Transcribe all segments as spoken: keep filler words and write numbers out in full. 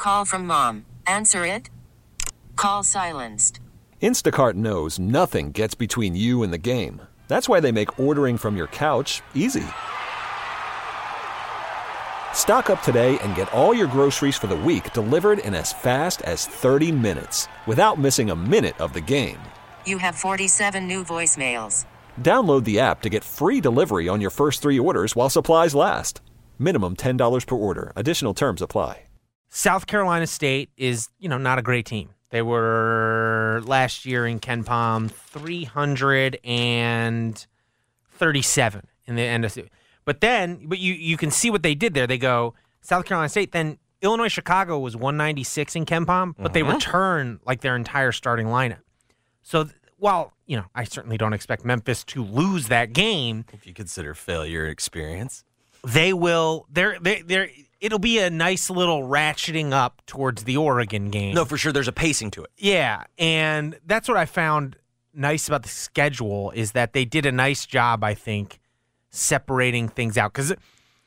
Call from mom. Answer it. Call silenced. Instacart knows nothing gets between you and the game. That's why they make ordering from your couch easy. Stock up today and get all your groceries for the week delivered in as fast as thirty minutes without missing a minute of the game. You have forty-seven new voicemails. Download the app to get free delivery on your first three orders while supplies last. Minimum ten dollars per order. Additional terms apply. South Carolina State is, you know, not a great team. They were last year in KenPom three hundred thirty-seven in the end of. But then, but you you can see what they did there. They go South Carolina State, then Illinois Chicago was one ninety-six in KenPom, but mm-hmm. they return like their entire starting lineup. So while, you know, I certainly don't expect Memphis to lose that game, if you consider failure experience, they will. They're they they're. It'll be a nice little ratcheting up towards the Oregon game. No, for sure. There's a pacing to it. Yeah, and that's what I found nice about the schedule is that they did a nice job, I think, separating things out. Because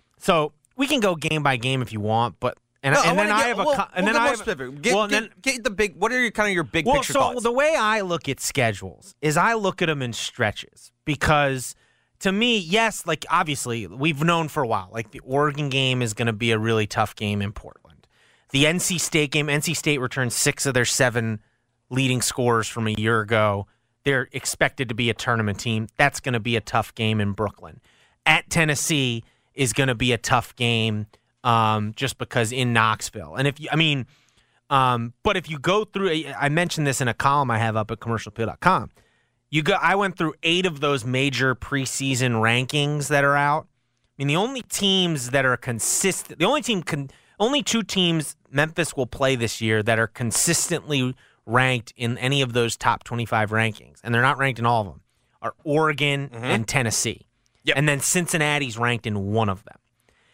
so we can go game by game if you want, but and, no, and I then I get, have a well, and we'll then I have, specific. Get, well, get, then, get the big. What are your kind of your big well, picture so thoughts? The way I look at schedules is I look at them in stretches because. To me, yes, like obviously we've known for a while, like the Oregon game is going to be a really tough game in Portland. The N C State game, N C State returned six of their seven leading scorers from a year ago. They're expected to be a tournament team. That's going to be a tough game in Brooklyn. At Tennessee is going to be a tough game um, just because in Knoxville. And if you, I mean, um, but if you go through, I mentioned this in a column I have up at commercial appeal dot com. You go. I went through eight of those major preseason rankings that are out. I mean, the only teams that are consistent, the only team, con, only two teams Memphis will play this year that are consistently ranked in any of those top twenty-five rankings, and they're not ranked in all of them, are Oregon mm-hmm. and Tennessee. Yep. And then Cincinnati's ranked in one of them.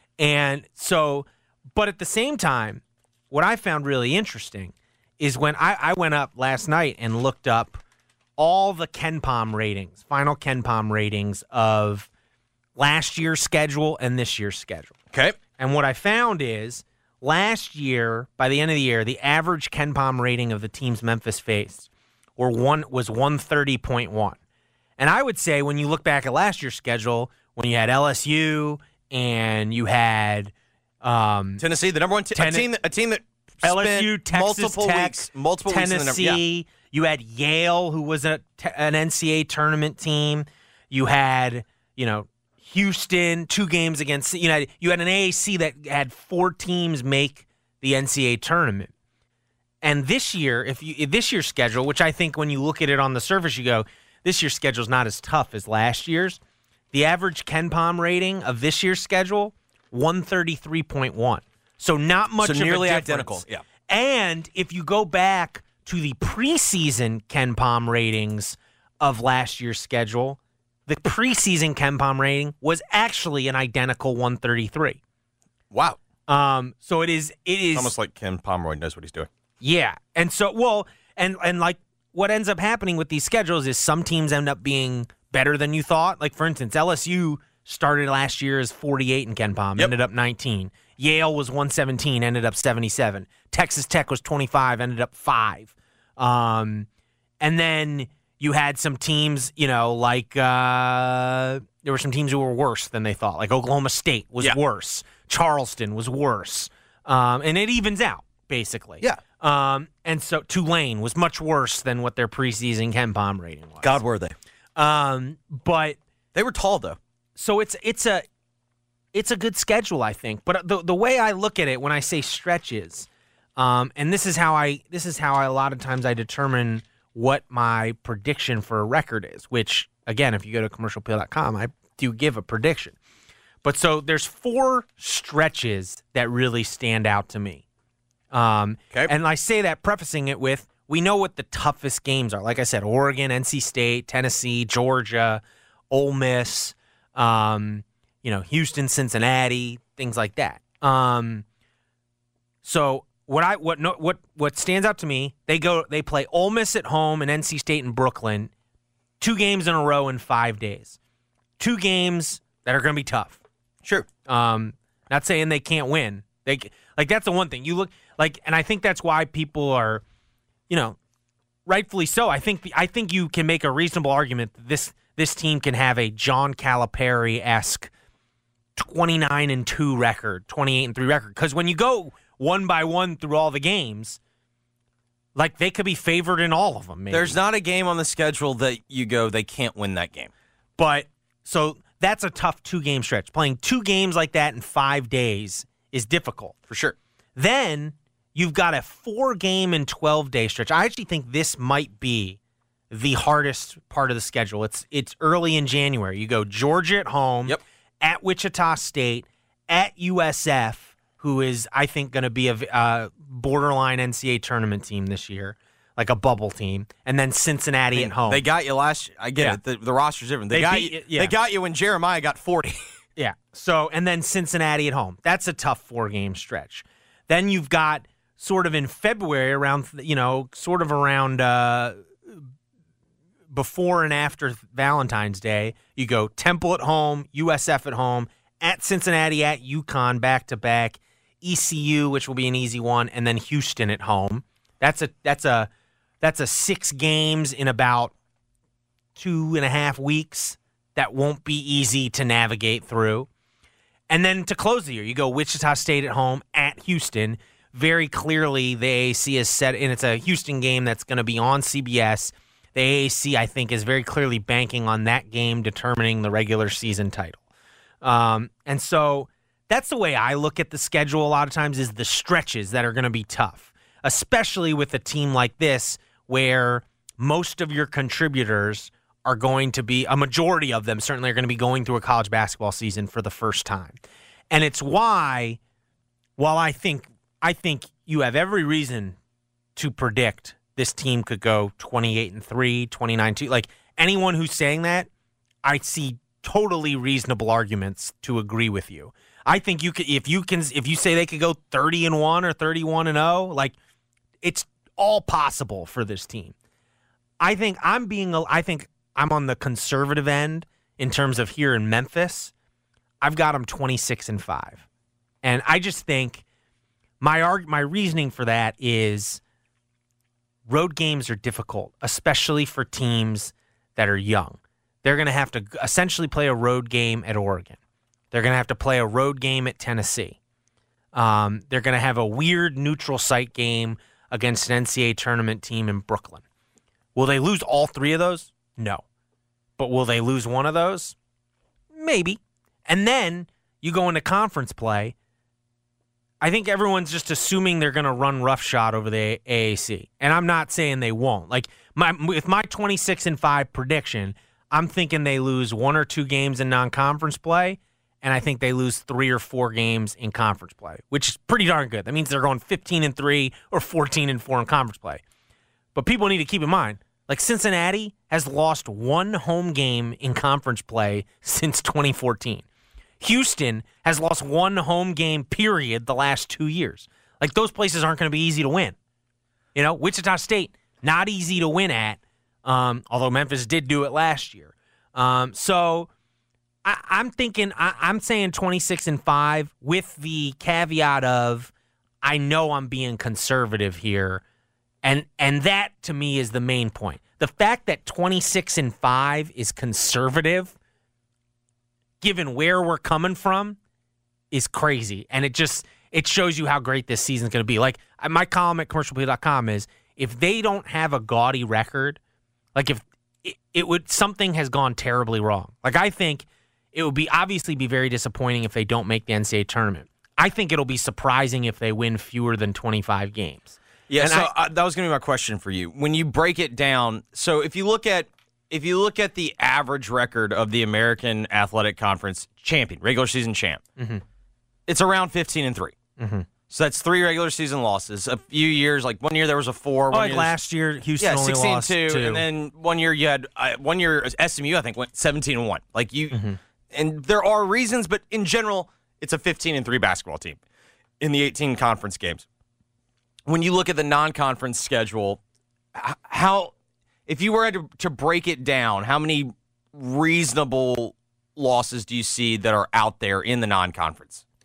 And so, but at the same time, what I found really interesting is when I, I went up last night and looked up all the KenPom ratings, final KenPom ratings of last year's schedule and this year's schedule. Okay. And what I found is last year, by the end of the year, the average KenPom rating of the teams Memphis faced were one was one thirty point one. And I would say when you look back at last year's schedule, when you had L S U and you had um, Tennessee, the number one t- ten- a team, that, a team that L S U, spent Texas multiple Tech, weeks, multiple Tennessee. Weeks in the, yeah. You had Yale, who was a, an N C A A tournament team. You had, you know, Houston, two games against, you know, you had an A A C that had four teams make the N C A A tournament. And this year, if you this year's schedule, which I think when you look at it on the surface, you go, this year's schedule is not as tough as last year's. The average KenPom rating of this year's schedule, one thirty-three point one. So not much so of nearly a difference. identical. Yeah. And if you go back to the preseason KenPom ratings of last year's schedule, the preseason KenPom rating was actually an identical one thirty-three. Wow. Um. So it is. It is it's almost like Ken Pomeroy knows what he's doing. Yeah. And so, well, and and like what ends up happening with these schedules is some teams end up being better than you thought. Like for instance, L S U started last year as forty-eight in KenPom, yep. ended up nineteen. Yale was one seventeen, ended up seventy-seven. Texas Tech was twenty-five, ended up five. Um, and then you had some teams, you know, like uh, there were some teams who were worse than they thought. Like Oklahoma State was yeah. worse. Charleston was worse. Um, and it evens out, basically. Yeah. Um, and so Tulane was much worse than what their preseason KenPom rating was. God, were they? Um, but they were tall, though. So it's it's a it's a good schedule, I think. But the the way I look at it when I say stretches, um, and this is how I this is how I, a lot of times I determine what my prediction for a record is. Which again, if you go to commercial appeal dot com, I do give a prediction. But so there's four stretches that really stand out to me. Um, okay. And I say that prefacing it with, we know what the toughest games are. Like I said, Oregon, N C State, Tennessee, Georgia, Ole Miss, um, you know, Houston, Cincinnati, things like that. Um, so what I what no, what what stands out to me, they go they play Ole Miss at home and N C State in Brooklyn, two games in a row in five days. Two games that are going to be tough. Sure. Um, not saying they can't win. They Like, that's the one thing. You look, like, and I think that's why people are, you know, rightfully so. I think I think you can make a reasonable argument that this this team can have a John Calipari-esque twenty-nine and two record, twenty-eight and three record. Because when you go one by one through all the games, like, they could be favored in all of them. Maybe. There's not a game on the schedule that you go, they can't win that game. But, so that's a tough two-game stretch. Playing two games like that in five days is difficult. For sure. Then you've got a four-game and twelve-day stretch. I actually think this might be the hardest part of the schedule. It's it's early in January. You go Georgia at home, Yep. at Wichita State, at U S F, who is, I think, going to be a uh, borderline N C double A tournament team this year, like a bubble team, and then Cincinnati I mean, at home. They got you last year. I get Yeah. it. The, the roster's different. They, They got beat you, you- yeah. They got you when Jeremiah got forty. Yeah. So, and then Cincinnati at home. That's a tough four-game stretch. Then you've got sort of in February around, you know, sort of around uh, before and after Valentine's Day, you go Temple at home, U S F at home, at Cincinnati, at UConn, back-to-back, E C U, which will be an easy one, and then Houston at home. That's a that's a that's a six games in about two and a half weeks. That won't be easy to navigate through. And then to close the year, you go Wichita State at home, at Houston. Very clearly, the A A C is set, and it's a Houston game that's going to be on C B S. The A A C, I think, is very clearly banking on that game determining the regular season title. Um, and so that's the way I look at the schedule a lot of times, is the stretches that are going to be tough, especially with a team like this where most of your contributors are going to be, a majority of them certainly are going to be going through a college basketball season for the first time. And it's why, while I think I think you have every reason to predict this team could go twenty-eight and three, twenty-nine and two, like, anyone who's saying that, I see totally reasonable arguments to agree with you. I think you could, if you can, if you say they could go thirty and one or thirty-one and oh, like, it's all possible for this team. I think I'm being, I think I'm on the conservative end in terms of here in Memphis. I've got them twenty-six and five. And I just think my arg- my reasoning for that is road games are difficult, especially for teams that are young. They're going to have to essentially play a road game at Oregon. They're going to have to play a road game at Tennessee. Um, they're going to have a weird neutral site game against an N C double A tournament team in Brooklyn. Will they lose all three of those? No. But will they lose one of those? Maybe. And then you go into conference play. I think everyone's just assuming they're going to run roughshod over the A A C. And I'm not saying they won't. Like, my with my twenty-six and five prediction, I'm thinking they lose one or two games in non-conference play, and I think they lose three or four games in conference play, which is pretty darn good. That means they're going fifteen and three or fourteen and four in conference play. But people need to keep in mind, like, Cincinnati has lost one home game in conference play since twenty fourteen. Houston has lost one home game, period, the last two years. Like, those places aren't going to be easy to win. You know, Wichita State, not easy to win at, um, although Memphis did do it last year. Um, so I, I'm thinking, I, I'm saying twenty-six and five with the caveat of I know I'm being conservative here. And and that, to me, is the main point. The fact that twenty-six and five is conservative, given where we're coming from, is crazy. And it just it shows you how great this season's going to be. Like, my column at commercial play dot com is, if they don't have a gaudy record, like, if it, it would, something has gone terribly wrong. Like, I think it would be obviously be very disappointing if they don't make the N C double A tournament. I think it'll be surprising if they win fewer than twenty-five games. Yeah, And so I- uh, that was going to be my question for you. When you break it down, so if you look at if you look at the average record of the American Athletic Conference champion, regular season champ, Mm-hmm. it's around fifteen and three. Mm-hmm. So that's three regular season losses. A few years, like one year there was a four. Oh, one like year last year, Houston yeah, only sixteen lost two, two. and then one year you had uh, one year S M U I think went seventeen and one. Like you, Mm-hmm. and there are reasons, but in general, it's a fifteen and three basketball team in the eighteen conference games. When you look at the non-conference schedule, h- how if you were to, to break it down, how many reasonable losses do you see that are out there in the non-conference?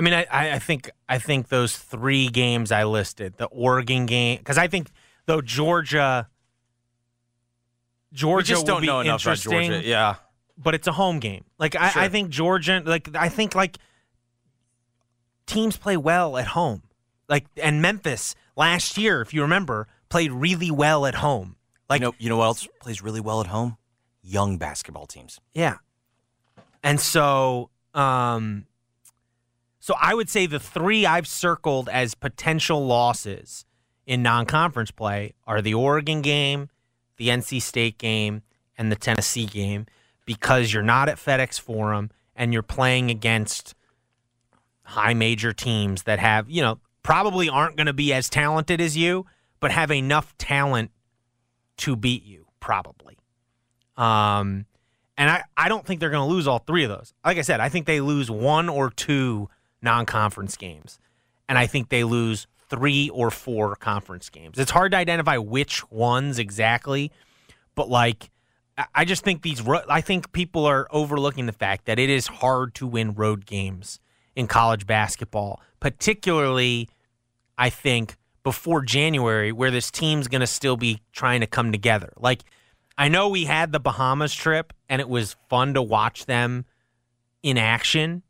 I mean, I, I think I think those three games I listed, the Oregon game, because I think though Georgia, Georgia we just will don't be know enough about interesting, Georgia. Yeah, but it's a home game. Like I, Sure. I think Georgia, like I think like teams play well at home. Like and Memphis last year, if you remember, played really well at home. Like you know, you know what else plays really well at home? Young basketball teams. yeah, and so. Um, So I would say the three I've circled as potential losses in non-conference play are the Oregon game, the N C State game, and the Tennessee game because you're not at FedEx Forum and you're playing against high major teams that have, you know, probably aren't going to be as talented as you, but have enough talent to beat you, probably. Um, and I, I don't think they're going to lose all three of those. Like I said, I think they lose one or two non-conference games, and I think they lose three or four conference games. It's hard to identify which ones exactly, but like I just think these I think people are overlooking the fact that it is hard to win road games in college basketball, particularly I think before January where this team's going to still be trying to come together. Like I know we had the Bahamas trip and it was fun to watch them in action,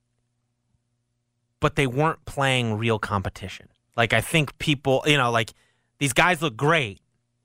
but they weren't playing real competition. Like, I think people, you know, like, these guys look great,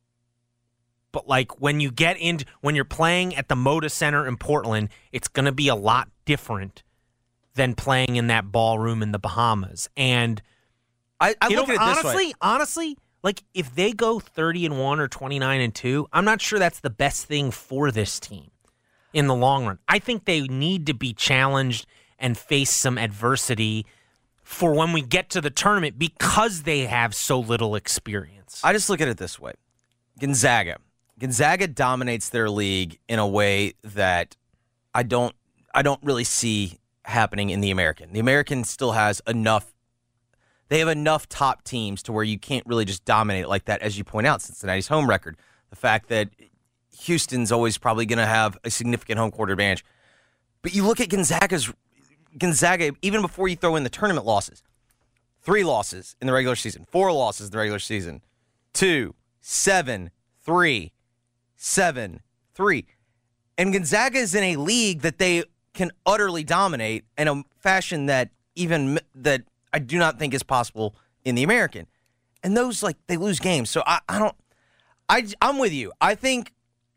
but, like, when you get into, when you're playing at the Moda Center in Portland, it's going to be a lot different than playing in that ballroom in the Bahamas. And I, I you look know, at it this honestly, way. honestly, like, if they go thirty and one or twenty-nine and two, I'm not sure that's the best thing for this team in the long run. I think they need to be challenged and face some adversity for when we get to the tournament because they have so little experience. I just look at it this way. Gonzaga. Gonzaga dominates their league in a way that I don't I don't really see happening in the American. The American still has enough they have enough top teams to where you can't really just dominate it like that, as you point out, Cincinnati's home record. The fact that Houston's always probably going to have a significant home court advantage. But you look at Gonzaga's Gonzaga, even before you throw in the tournament losses, three losses in the regular season, four losses in the regular season, two, seven, three, seven, three. And Gonzaga is in a league that they can utterly dominate in a fashion that even that I do not think is possible in the American. And those, like, they lose games. So I, I don't, I, I'm with you. I think,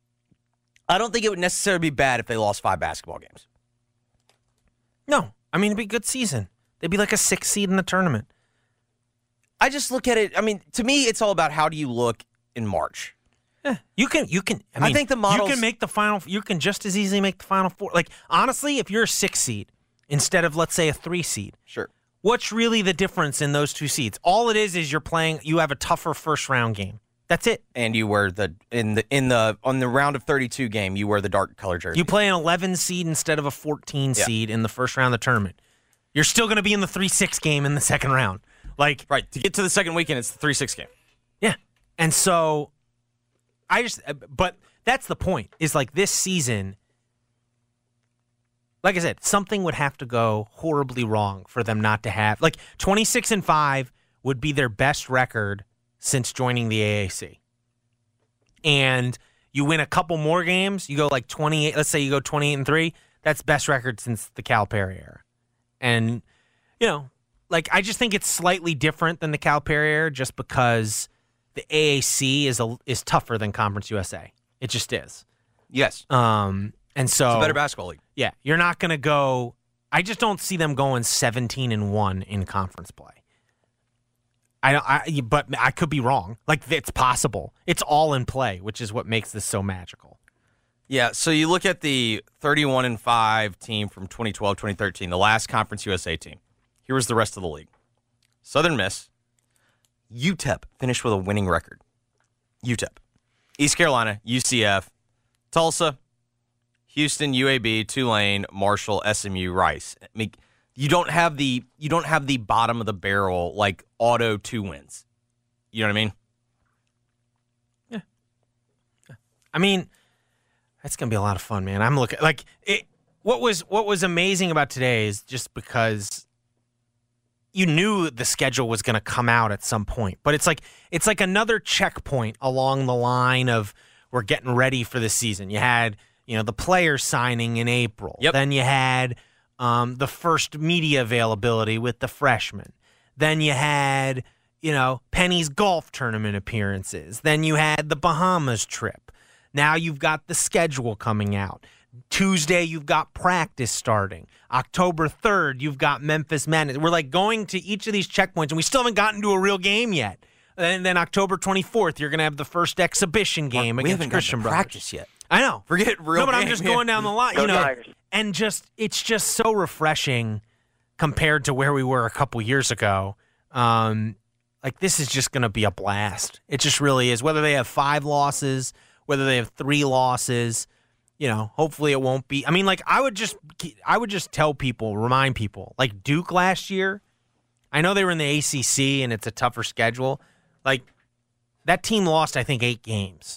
I don't think it would necessarily be bad if they lost five basketball games. No. I mean, it'd be a good season. They'd be like a six seed in the tournament. I just look at it, I mean, to me, it's all about how do you look in March. Yeah, you can, you can, I, mean, I think the models, you can make the final, you can just as easily make the final four. Like, honestly, if you're a six seed instead of, let's say, a three seed, sure. What's really the difference in those two seeds? All it is is you're playing, you have a tougher first round game. That's it. And you wear the, in the, in the, on the round of thirty-two game, you wear the dark color jersey. You play an eleven seed instead of a fourteen Yeah. seed in the first round of the tournament. You're still going to be in the three six game in the second round. Like, right. To get to the second weekend, it's the three six game. yeah. And so, I just, but that's the point, is like this season, like I said, something would have to go horribly wrong for them not to have, like, twenty-six and five would be their best record since joining the A A C. And you win a couple more games, you go like twenty-eight, let's say you go twenty-eight and three, that's best record since the Calipari era. And, you know, like, I just think it's slightly different than the Calipari era just because the A A C is a, is tougher than Conference U S A. It just is. Yes. Um, and so It's a better basketball league. yeah, you're not going to go. I just don't see them going seventeen and one in conference play. I don't. I, but I could be wrong. Like, it's possible. It's all in play, which is what makes this so magical. Yeah, so you look at the thirty-one and five team from twenty twelve twenty thirteen, the last Conference U S A team. Here was the rest of the league. Southern Miss, U T E P finished with a winning record. U T E P. East Carolina, U C F, Tulsa, Houston, U A B, Tulane, Marshall, S M U, Rice. I mean, you don't have the you don't have the bottom of the barrel like auto two wins. You know what I mean? Yeah. I mean, that's gonna be a lot of fun, man. I'm looking like it. What was what was amazing about today is just because you knew the schedule was going to come out at some point. But it's like it's like another checkpoint along the line of we're getting ready for the season. You had, you know, the players signing in April. Yep. Then you had um, the first media availability with the freshmen. Then you had, you know, Penny's golf tournament appearances. Then you had the Bahamas trip. Now you've got the schedule coming out. Tuesday, you've got practice starting. October third, you've got Memphis Madness. We're like going to each of these checkpoints, and we still haven't gotten to a real game yet. And then October twenty-fourth, you're going to have the first exhibition game we against haven't Christian got to Brothers. practice yet. I know. Forget real No, but I'm game, just yeah. going down the line. Go You know, Tigers. and just it's just so refreshing compared to where we were a couple years ago. Um, like this is just going to be a blast. It just really is. Whether they have five losses, whether they have three losses, you know, hopefully it won't be. I mean, like I would just, I would just tell people, remind people, like Duke last year. I know they were in the A C C and it's a tougher schedule. Like that team lost, I think, eight games,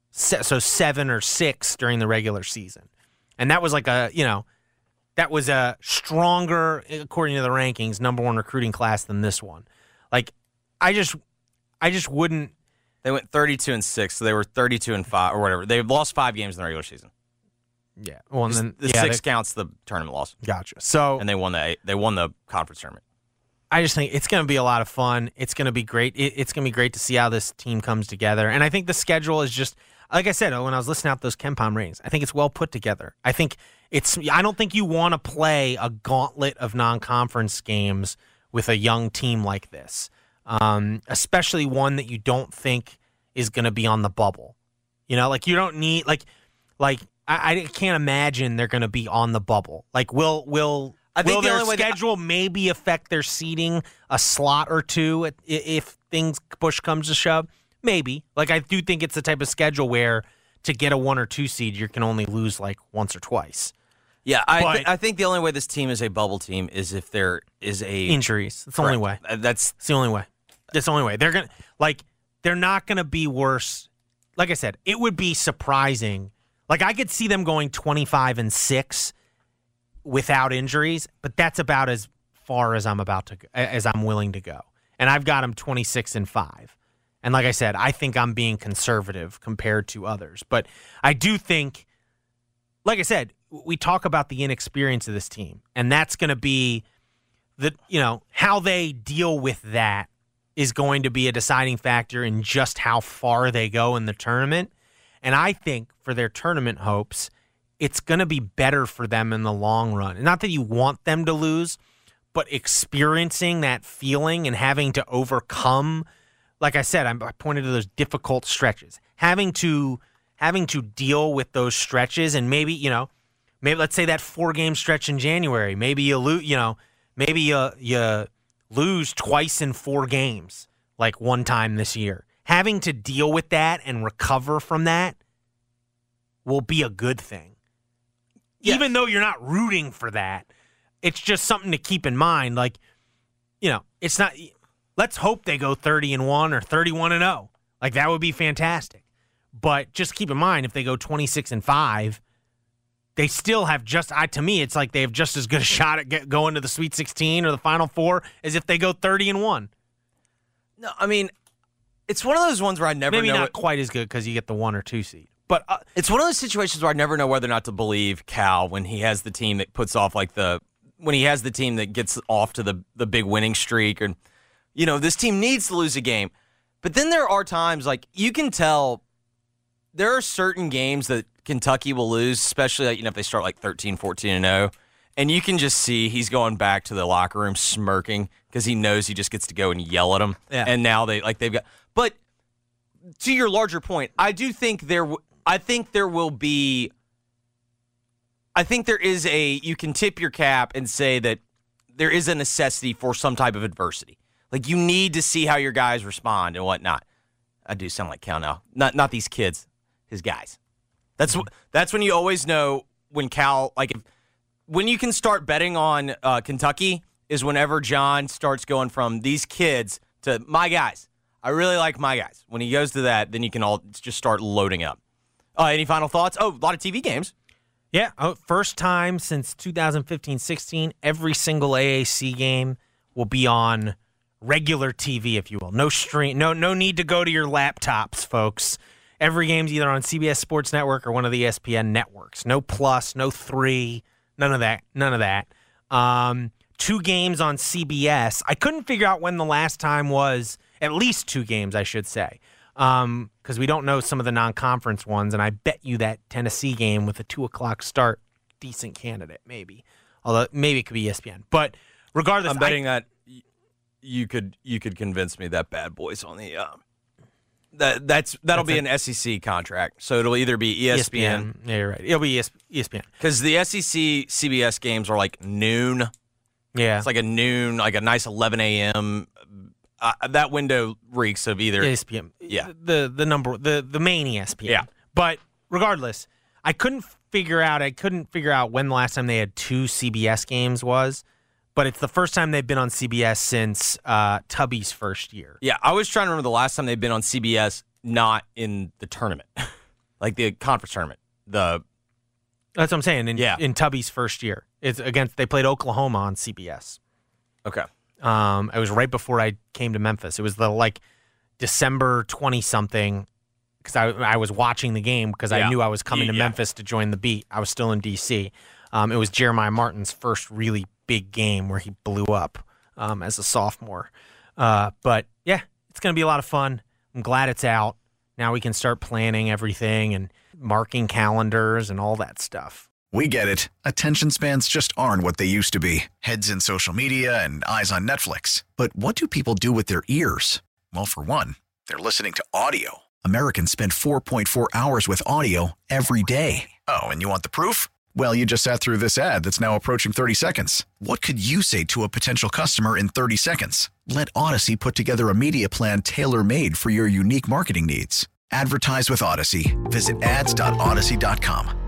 so seven or six during the regular season, and that was like a, you know, that was a stronger, according to the rankings, number one recruiting class than this one. Like, I just, I just wouldn't. They went thirty-two and six, so they were thirty-two and five or whatever. They've lost five games in the regular season. Yeah, well, and then the yeah, six they, counts the tournament loss, gotcha. So, and they won the they won the conference tournament. I just think it's going to be a lot of fun. It's going to be great. It, it's going to be great to see how this team comes together. And I think the schedule is just, like I said, when I was listening out those KenPom ratings, I think it's well put together. I think it's. I don't think you want to play a gauntlet of non-conference games with a young team like this, um, especially one that you don't think is going to be on the bubble. You know, like you don't need like, like I, I can't imagine they're going to be on the bubble. Like, will will. I think Will the their only way that- schedule maybe affect their seating a slot or two at, if things push comes to shove? Maybe. Like, I do think it's the type of schedule where to get a one or two seed, you can only lose like once or twice. Yeah, I But- th- I think the only way this team is a bubble team is if there is a Injuries. It's the only way. Uh, That's It's the only way. It's the only way. They're gonna like they're not gonna be worse. Like I said, it would be surprising. Like I could see them going twenty-five and six without injuries, but that's about as far as I'm about to go, as I'm willing to go. And I've got them twenty-six and five. And like I said, I think I'm being conservative compared to others. But I do think, like I said, we talk about the inexperience of this team, and that's going to be the, you know, how they deal with that is going to be a deciding factor in just how far they go in the tournament. And I think for their tournament hopes, it's going to be better for them in the long run. And not that you want them to lose, but experiencing that feeling and having to overcome, like I said, I pointed to those difficult stretches. Having to having to deal with those stretches, and maybe, you know, maybe let's say that four-game stretch in January, maybe you lose, you know, maybe you you lose twice in four games, like one time this year. Having to deal with that and recover from that will be a good thing. Yes. Even though you're not rooting for that, it's just something to keep in mind. Like, you know, it's not. Let's hope they go thirty and one or thirty-one and oh. Like that would be fantastic. But just keep in mind, if they go twenty-six and five, they still have just. I to me, it's like they have just as good a shot at get, going to the Sweet sixteen or the Final Four as if they go thirty and one. no. I mean, it's one of those ones where I never Maybe know. not it- quite as good because you get the one or two seed. But uh, It's one of those situations where I never know whether or not to believe Cal when he has the team that puts off like the when he has the team that gets off to the the big winning streak, and you know this team needs to lose a game. But then there are times like you can tell there are certain games that Kentucky will lose, especially like, you know if they start like thirteen, fourteen and oh, and you can just see he's going back to the locker room smirking because he knows he just gets to go and yell at them. Yeah. And now they like they've got. But to your larger point, I do think there. W- I think there will be. I think there is a. You can tip your cap and say that there is a necessity for some type of adversity. Like you need to see how your guys respond and whatnot. I do sound like Cal now. Not not these kids, his guys. That's mm-hmm. that's when you always know when Cal like if, when you can start betting on uh, Kentucky is whenever John starts going from these kids to my guys. I really like my guys. When he goes to that, then you can all just start loading up. Uh, any final thoughts? Oh, a lot of T V games. yeah, oh, first time since two thousand fifteen sixteen, every single A A C game will be on regular T V, if you will. No stream, no no need to go to your laptops, folks. Every game's either on C B S Sports Network or one of the E S P N networks. No Plus, no Three, none of that. None of that. Um, two games on C B S. I couldn't figure out when the last time was. At least two games, I should say, because um, we don't know some of the non-conference ones. And I bet you that Tennessee game with a two o'clock start, decent candidate, maybe. Although maybe it could be E S P N. But regardless, I'm betting I, that you could you could convince me that Bad Boys on the. Uh, That that's that'll that's be a, an S E C contract, so it'll either be E S P N. E S P N. Yeah, you're right. It'll be E S P N because the S E C C B S games are like noon. Yeah, it's like a noon, like a nice eleven a.m. Uh, that window reeks of either E S P N. Yeah, the the number the the main E S P N. Yeah, but regardless, I couldn't figure out. I couldn't figure out when the last time they had two C B S games was. But it's the first time they've been on C B S since uh, Tubby's first year. Yeah, I was trying to remember the last time they've been on C B S, not in the tournament, like the conference tournament. The That's what I'm saying. In, yeah. in Tubby's first year, it's against they played Oklahoma on C B S. Okay. Um, it was right before I came to Memphis. It was the like December twenty something because I I was watching the game because yeah. I knew I was coming you, to yeah. Memphis to join the beat. I was still in D C. Um, it was Jeremiah Martin's first really big game where he blew up um, as a sophomore. Uh, but yeah, it's going to be a lot of fun. I'm glad it's out. Now we can start planning everything and marking calendars and all that stuff. We get it. Attention spans just aren't what they used to be. Heads in social media and eyes on Netflix. But what do people do with their ears? Well, for one, they're listening to audio. Americans spend four point four hours with audio every day. Oh, and you want the proof? Well, you just sat through this ad that's now approaching thirty seconds. What could you say to a potential customer in thirty seconds? Let Odyssey put together a media plan tailor-made for your unique marketing needs. Advertise with Odyssey. Visit ads dot odyssey dot com.